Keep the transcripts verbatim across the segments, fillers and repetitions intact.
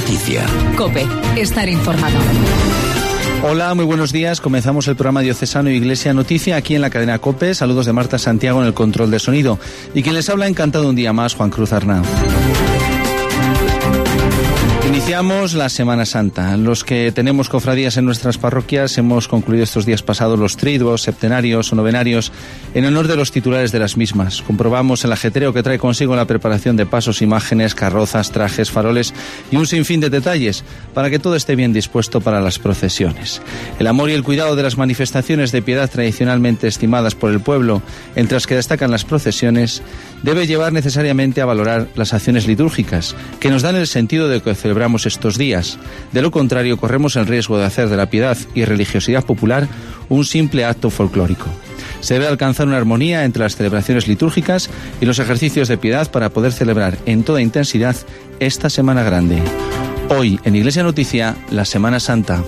Noticia. COPE. Estar informado. Hola, muy buenos días. Comenzamos el programa diocesano Iglesia Noticia aquí en la cadena COPE. Saludos de Marta Santiago en el control de sonido. Y quien les habla, encantado un día más, Juan Cruz Arnau. Iniciamos la Semana Santa. Los que tenemos cofradías en nuestras parroquias hemos concluido estos días pasados los triduos, septenarios o novenarios en honor de los titulares de las mismas. Comprobamos el ajetreo que trae consigo la preparación de pasos, imágenes, carrozas, trajes, faroles y un sinfín de detalles para que todo esté bien dispuesto para las procesiones. El amor y el cuidado de las manifestaciones de piedad tradicionalmente estimadas por el pueblo, entre las que destacan las procesiones, debe llevar necesariamente a valorar las acciones litúrgicas, que nos dan el sentido de que celebramos estos días. De lo contrario, corremos el riesgo de hacer de la piedad y religiosidad popular un simple acto folclórico. Se debe alcanzar una armonía entre las celebraciones litúrgicas y los ejercicios de piedad para poder celebrar en toda intensidad esta Semana Grande. Hoy, en Iglesia Noticia, la Semana Santa.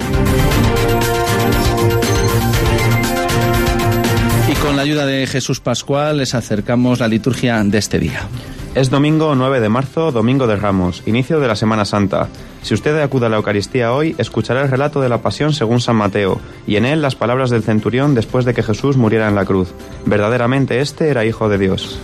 Y con la ayuda de Jesús Pascual les acercamos la liturgia de este día. Es domingo nueve de marzo, domingo de Ramos, inicio de la Semana Santa. Si usted acude a la Eucaristía hoy, escuchará el relato de la Pasión según San Mateo, y en él las palabras del centurión después de que Jesús muriera en la cruz. Verdaderamente este era Hijo de Dios.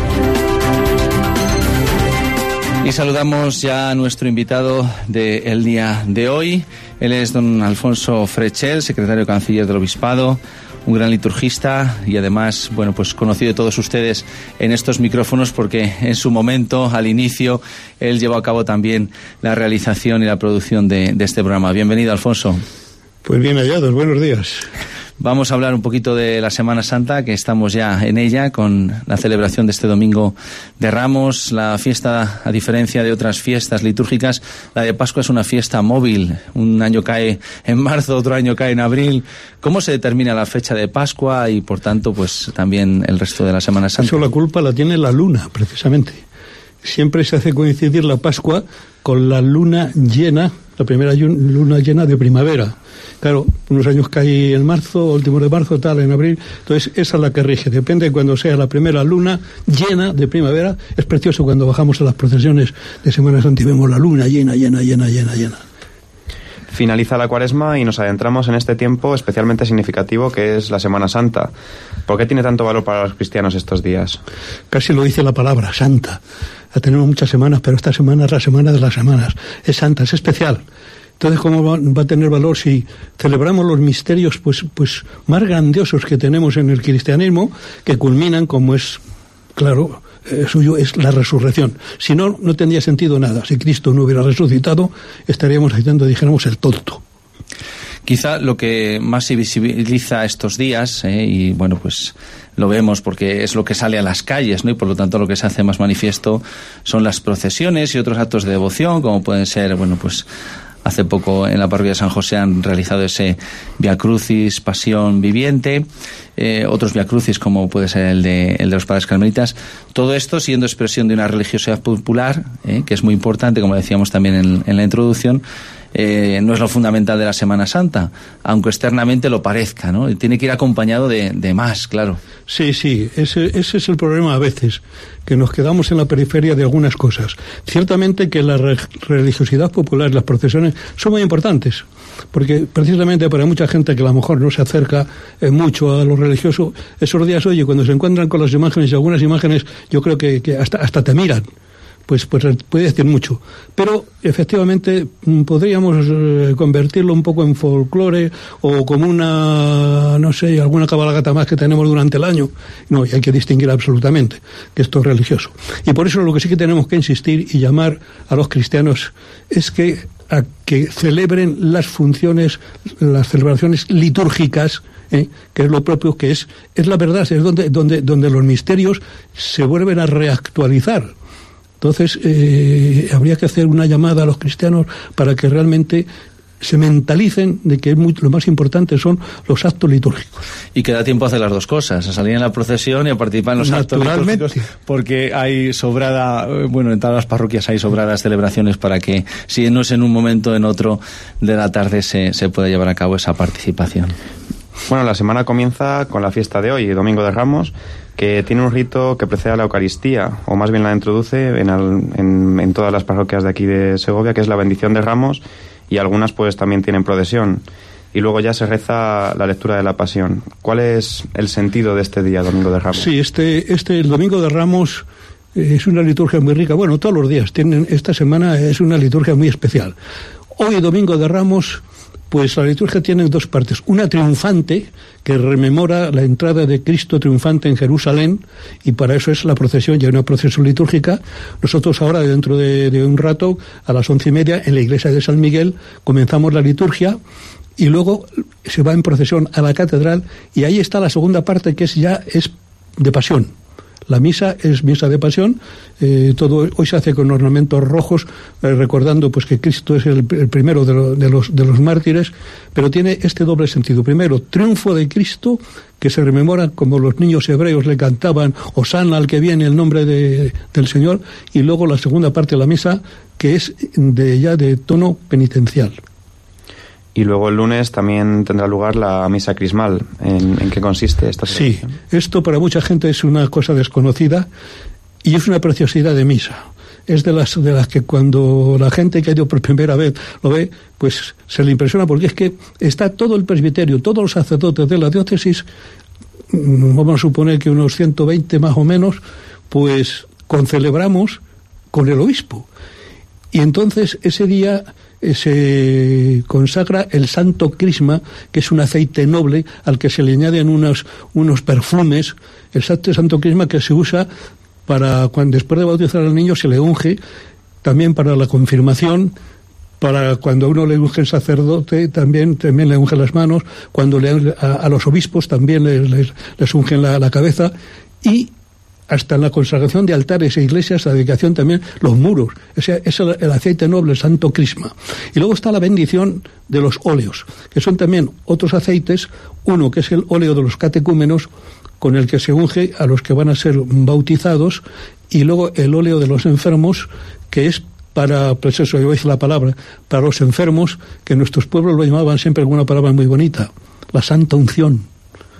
Y saludamos ya a nuestro invitado del día de hoy. Él es don Alfonso Frechel, secretario canciller del Obispado, un gran liturgista y además, bueno, pues conocido de todos ustedes en estos micrófonos porque en su momento, al inicio, él llevó a cabo también la realización y la producción de, de este programa. Bienvenido, Alfonso. Pues bien hallados, buenos días. Vamos a hablar un poquito de la Semana Santa, que estamos ya en ella con la celebración de este domingo de Ramos. La fiesta, a diferencia de otras fiestas litúrgicas, la de Pascua es una fiesta móvil. Un año cae en marzo, otro año cae en abril. ¿Cómo se determina la fecha de Pascua y, por tanto, pues también el resto de la Semana Santa? Eso la culpa la tiene la luna, precisamente. Siempre se hace coincidir la Pascua con la luna llena, la primera luna llena de primavera. Claro, unos años cae en marzo, últimos de marzo, tal, en abril. Entonces, esa es la que rige. Depende de cuando sea la primera luna llena de primavera. Es precioso cuando bajamos a las procesiones de Semana Santa y vemos la luna llena, llena, llena, llena, llena. Finaliza la Cuaresma y nos adentramos en este tiempo especialmente significativo que es la Semana Santa. ¿Por qué tiene tanto valor para los cristianos estos días? Casi lo dice la palabra, santa. La tenemos muchas semanas, pero esta semana es la semana de las semanas. Es santa, es especial. Entonces, ¿cómo va, va a tener valor si celebramos los misterios pues, pues más grandiosos que tenemos en el cristianismo, que culminan, como es, claro, eh, suyo, es la resurrección? Si no, no tendría sentido nada. Si Cristo no hubiera resucitado, estaríamos haciendo, dijéramos, el tonto. Quizá lo que más se visibiliza estos días, eh, y bueno, pues lo vemos porque es lo que sale a las calles, ¿no? Y por lo tanto lo que se hace más manifiesto son las procesiones y otros actos de devoción, como pueden ser, bueno, pues hace poco en la parroquia de San José han realizado ese Via Crucis, Pasión Viviente, eh, otros Via Crucis como puede ser el de, el de los Padres Carmelitas. Todo esto siendo expresión de una religiosidad popular, eh, que es muy importante, como decíamos también en, en la introducción. Eh, no es lo fundamental de la Semana Santa, aunque externamente lo parezca, ¿no? Tiene que ir acompañado de, de más, claro. Sí, sí, ese, ese es el problema a veces, que nos quedamos en la periferia de algunas cosas. Ciertamente que la re- religiosidad popular, las procesiones, son muy importantes, porque precisamente para mucha gente que a lo mejor no se acerca eh, mucho a lo religioso, esos días, oye, cuando se encuentran con las imágenes, y algunas imágenes, yo creo que, que hasta, hasta te miran. Pues, pues puede decir mucho. Pero efectivamente podríamos eh, convertirlo un poco en folclore o como una, no sé, alguna cabalgata más que tenemos durante el año. No, y hay que distinguir absolutamente que esto es religioso. Y por eso lo que sí que tenemos que insistir y llamar a los cristianos es que a que celebren las funciones, las celebraciones litúrgicas, ¿eh? Que es lo propio, que es, es la verdad, es donde, donde, donde los misterios se vuelven a reactualizar. Entonces, eh, habría que hacer una llamada a los cristianos para que realmente se mentalicen de que es muy, lo más importante son los actos litúrgicos. Y que da tiempo a hacer las dos cosas, a salir en la procesión y a participar en los actos litúrgicos, porque hay sobrada, bueno, en todas las parroquias hay sobradas celebraciones para que, si no es en un momento, en otro de la tarde, se, se pueda llevar a cabo esa participación. Bueno, la semana comienza con la fiesta de hoy, Domingo de Ramos, que tiene un rito que precede a la Eucaristía, o más bien la introduce en, al, en, en todas las parroquias de aquí de Segovia, que es la bendición de ramos, y algunas pues también tienen procesión. Y luego ya se reza la lectura de la Pasión. ¿Cuál es el sentido de este día, Domingo de Ramos? Sí, este, este el Domingo de Ramos es una liturgia muy rica. Bueno, todos los días tienen, esta semana es una liturgia muy especial. Hoy, Domingo de Ramos, pues la liturgia tiene dos partes. Una triunfante, que rememora la entrada de Cristo triunfante en Jerusalén, y para eso es la procesión, ya una procesión litúrgica. Nosotros ahora, dentro de, de un rato, a las once y media, en la iglesia de San Miguel, comenzamos la liturgia, y luego se va en procesión a la catedral, y ahí está la segunda parte, que es ya es de pasión. La misa es misa de pasión, eh, todo hoy se hace con ornamentos rojos, eh, recordando pues que Cristo es el, el primero de, lo, de, los, de los mártires, pero tiene este doble sentido. Primero, triunfo de Cristo, que se rememora como los niños hebreos le cantaban, Hosana al que viene, el nombre de, del Señor, y luego la segunda parte de la misa, que es de ya de tono penitencial. Y luego el lunes también tendrá lugar la misa crismal. ¿En, en qué consiste esta celebración? Sí, esto para mucha gente es una cosa desconocida y es una preciosidad de misa. Es de las de las que cuando la gente que ha ido por primera vez lo ve, pues se le impresiona, porque es que está todo el presbiterio, todos los sacerdotes de la diócesis, vamos a suponer que unos ciento veinte más o menos, pues concelebramos con el obispo. Y entonces ese día se consagra el Santo Crisma, que es un aceite noble al que se le añaden unos, unos perfumes. El Santo Crisma que se usa para, cuando después de bautizar al niño, se le unge, también para la confirmación, para cuando a uno le unge el sacerdote, también, también le unge las manos, cuando le, a, a los obispos también les, les, les ungen la, la cabeza, y hasta en la consagración de altares e iglesias, la dedicación también, los muros. Ese es el, el aceite noble, el Santo Crisma. Y luego está la bendición de los óleos, que son también otros aceites. Uno que es el óleo de los catecúmenos, con el que se unge a los que van a ser bautizados, y luego el óleo de los enfermos, que es para, pues eso, yo hice la palabra, para los enfermos, que nuestros pueblos lo llamaban siempre con una palabra muy bonita, la santa unción.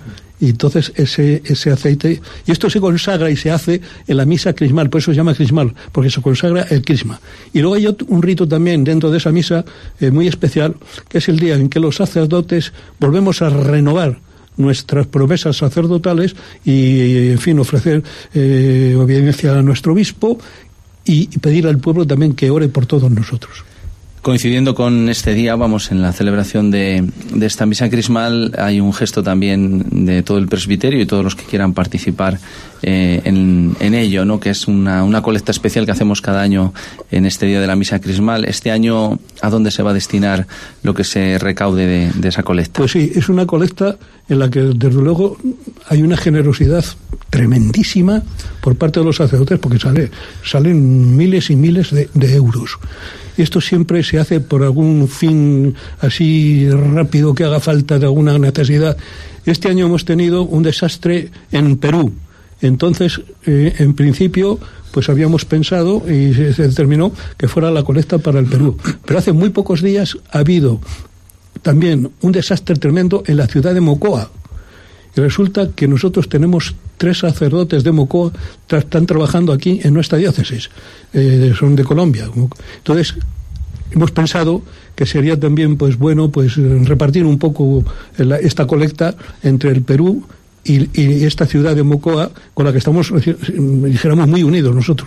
Y entonces ese, ese aceite, y esto se consagra y se hace en la misa crismal, por eso se llama crismal, porque se consagra el crisma. Y luego hay otro, un rito también dentro de esa misa eh, muy especial, que es el día en que los sacerdotes volvemos a renovar nuestras promesas sacerdotales y, en fin, ofrecer eh, obediencia a nuestro obispo y, y pedir al pueblo también que ore por todos nosotros. Coincidiendo con este día, vamos, en la celebración de, de esta misa crismal, hay un gesto también de todo el presbiterio y todos los que quieran participar eh, en, en ello, ¿no? Que es una, una colecta especial que hacemos cada año en este día de la misa crismal. Este año, ¿a dónde se va a destinar lo que se recaude de, de esa colecta? Pues sí, es una colecta en la que, desde luego, hay una generosidad tremendísima por parte de los sacerdotes, porque sale, salen miles y miles de, de euros. Esto siempre se hace por algún fin así rápido que haga falta de alguna necesidad. Este año hemos tenido un desastre en Perú. Entonces, eh, en principio, pues habíamos pensado y se, se determinó que fuera la colecta para el Perú. Pero hace muy pocos días ha habido también un desastre tremendo en la ciudad de Mocoa. Y resulta que nosotros tenemos tres sacerdotes de Mocoa que están trabajando aquí en nuestra diócesis, eh, son de Colombia. Entonces, hemos pensado que sería también pues bueno pues repartir un poco la, esta colecta entre el Perú y, y esta ciudad de Mocoa, con la que estamos, dijéramos, muy unidos nosotros.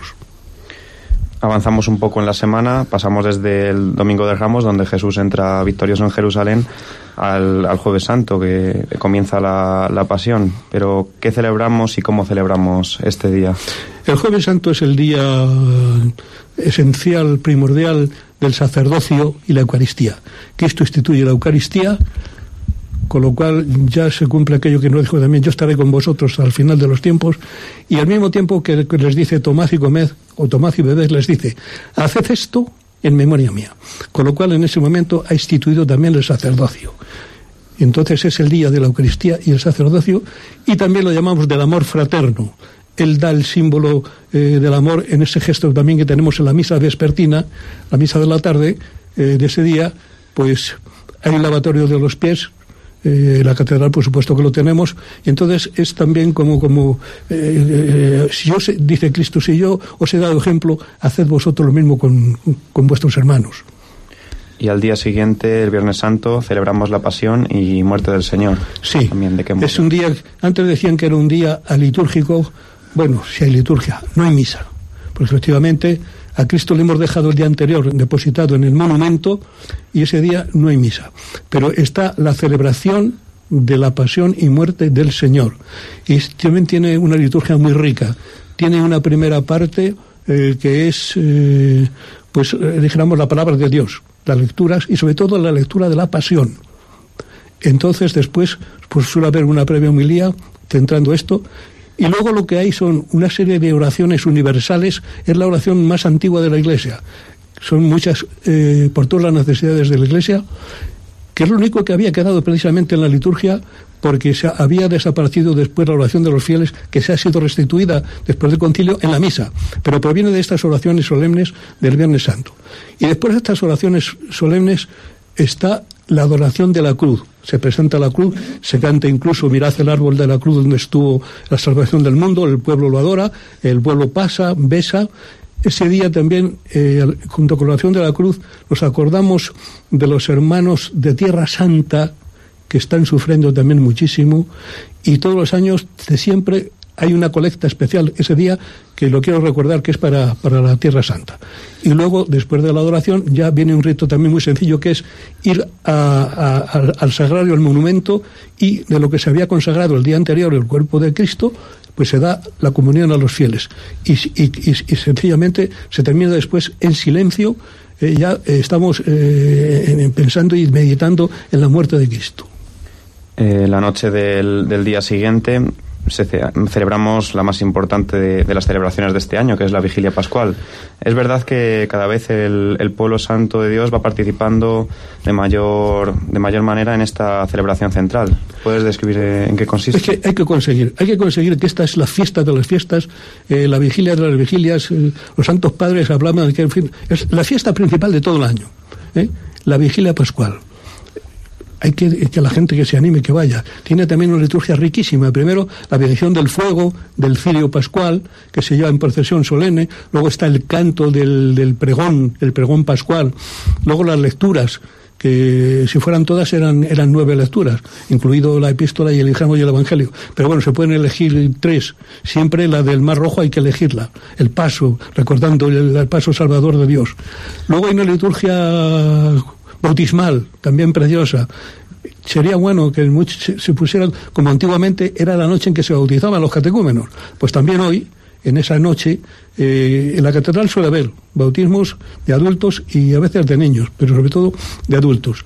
Avanzamos un poco en la semana, pasamos desde el Domingo de Ramos, donde Jesús entra victorioso en Jerusalén, al, al Jueves Santo, que comienza la, la Pasión. Pero, ¿qué celebramos y cómo celebramos este día? El Jueves Santo es el día esencial, primordial del sacerdocio y la Eucaristía. Cristo instituye la Eucaristía, con lo cual ya se cumple aquello que nos dijo también: yo estaré con vosotros al final de los tiempos. Y al mismo tiempo que les dice tomad y comed, o tomad y bebed, les dice haced esto en memoria mía. Con lo cual en ese momento ha instituido también el sacerdocio. Entonces es el día de la Eucaristía y el sacerdocio, y también lo llamamos del amor fraterno. Él da el símbolo eh, del amor en ese gesto también que tenemos en la misa vespertina, la misa de la tarde, eh, de ese día, pues hay un lavatorio de los pies, Eh, la catedral, por supuesto que lo tenemos, y entonces es también como, como eh, eh, si yo, se, dice Cristo, si yo os he dado ejemplo, haced vosotros lo mismo con, con vuestros hermanos. Y al día siguiente, el Viernes Santo, celebramos la pasión y muerte del Señor. Sí, también de qué es un día, antes decían que era un día alitúrgico. Bueno, si hay liturgia, no hay misa, porque efectivamente a Cristo le hemos dejado el día anterior depositado en el monumento y ese día no hay misa. Pero está la celebración de la pasión y muerte del Señor. Y también tiene una liturgia muy rica. Tiene una primera parte eh, que es, eh, pues, eh, dijéramos, la palabra de Dios, las lecturas y sobre todo la lectura de la pasión. Entonces después pues suele haber una previa homilía centrando esto. Y luego lo que hay son una serie de oraciones universales. Es la oración más antigua de la Iglesia. Son muchas, eh, por todas las necesidades de la Iglesia, que es lo único que había quedado precisamente en la liturgia, porque se había desaparecido después la oración de los fieles, que se ha sido restituida después del concilio en la misa, pero proviene de estas oraciones solemnes del Viernes Santo. Y después de estas oraciones solemnes está la adoración de la cruz. Se presenta la cruz, se canta incluso mirad el árbol de la cruz donde estuvo la salvación del mundo, el pueblo lo adora, el pueblo pasa, besa. Ese día también, eh, junto con la oración de la cruz, nos acordamos de los hermanos de Tierra Santa que están sufriendo también muchísimo, y todos los años de siempre hay una colecta especial ese día que lo quiero recordar que es para, para la Tierra Santa. Y luego, después de la adoración, ya viene un rito también muy sencillo, que es ir a, a, al, al sagrario, al monumento, y de lo que se había consagrado el día anterior, el cuerpo de Cristo, pues se da la comunión a los fieles. Y, y, y, y sencillamente se termina después en silencio. Eh, ya eh, estamos eh, pensando y meditando en la muerte de Cristo. Eh, la noche del, del día siguiente se ce celebramos la más importante de, de las celebraciones de este año, que es la Vigilia Pascual. Es verdad que cada vez el, el pueblo santo de Dios va participando de mayor, de mayor manera en esta celebración central. ¿Puedes describir en qué consiste? Es que hay que conseguir, hay que conseguir que esta es la fiesta de las fiestas, eh, la vigilia de las vigilias. Eh, los santos padres hablaban de que es la fiesta principal de todo el año, ¿eh? La Vigilia Pascual. Hay que que la gente que se anime, que vaya. Tiene también una liturgia riquísima. Primero, la bendición del fuego, del cirio pascual, que se lleva en procesión solemne. Luego está el canto del, del pregón, el pregón pascual. Luego las lecturas, que si fueran todas eran, eran nueve lecturas, incluido la epístola y el hijamo y el evangelio. Pero bueno, se pueden elegir tres. Siempre la del Mar Rojo hay que elegirla. El paso, recordando el, el paso salvador de Dios. Luego hay una liturgia bautismal, también preciosa. Sería bueno que se, se pusieran, como antiguamente era la noche en que se bautizaban los catecúmenos, pues también hoy, en esa noche, eh, en la catedral suele haber bautismos de adultos y a veces de niños, pero sobre todo de adultos.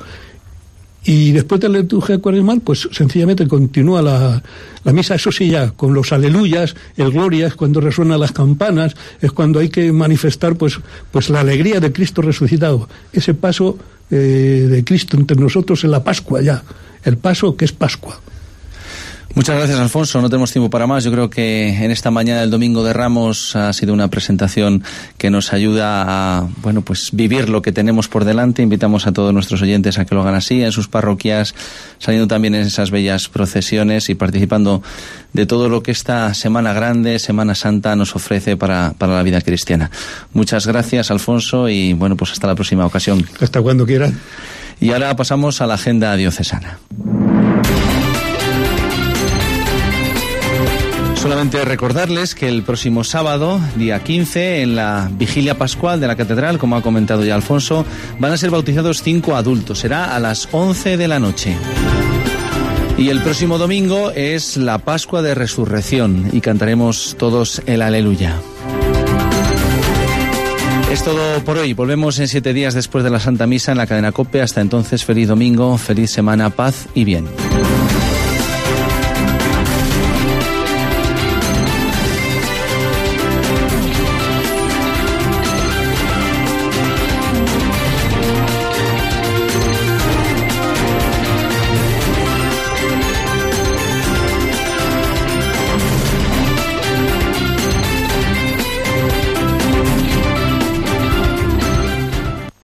Y después de la liturgia cuaresmal, pues sencillamente continúa la, la misa, eso sí, ya con los aleluyas, el gloria, es cuando resuenan las campanas, es cuando hay que manifestar pues, pues la alegría de Cristo resucitado, ese paso eh, de Cristo entre nosotros en la Pascua ya, el paso que es Pascua. Muchas gracias, Alfonso. No tenemos tiempo para más. Yo creo que en esta mañana del Domingo de Ramos ha sido una presentación que nos ayuda a, bueno, pues vivir lo que tenemos por delante. Invitamos a todos nuestros oyentes a que lo hagan así, en sus parroquias, saliendo también en esas bellas procesiones y participando de todo lo que esta Semana Grande, Semana Santa, nos ofrece para, para la vida cristiana. Muchas gracias, Alfonso, y bueno, pues hasta la próxima ocasión. Hasta cuando quieran. Y ahora pasamos a la agenda diocesana. Solamente recordarles que el próximo sábado, día quince, en la Vigilia Pascual de la Catedral, como ha comentado ya Alfonso, van a ser bautizados cinco adultos. Será a las once de la noche. Y el próximo domingo es la Pascua de Resurrección y cantaremos todos el Aleluya. Es todo por hoy. Volvemos en siete días después de la Santa Misa en la cadena COPE. Hasta entonces, feliz domingo, feliz semana, paz y bien.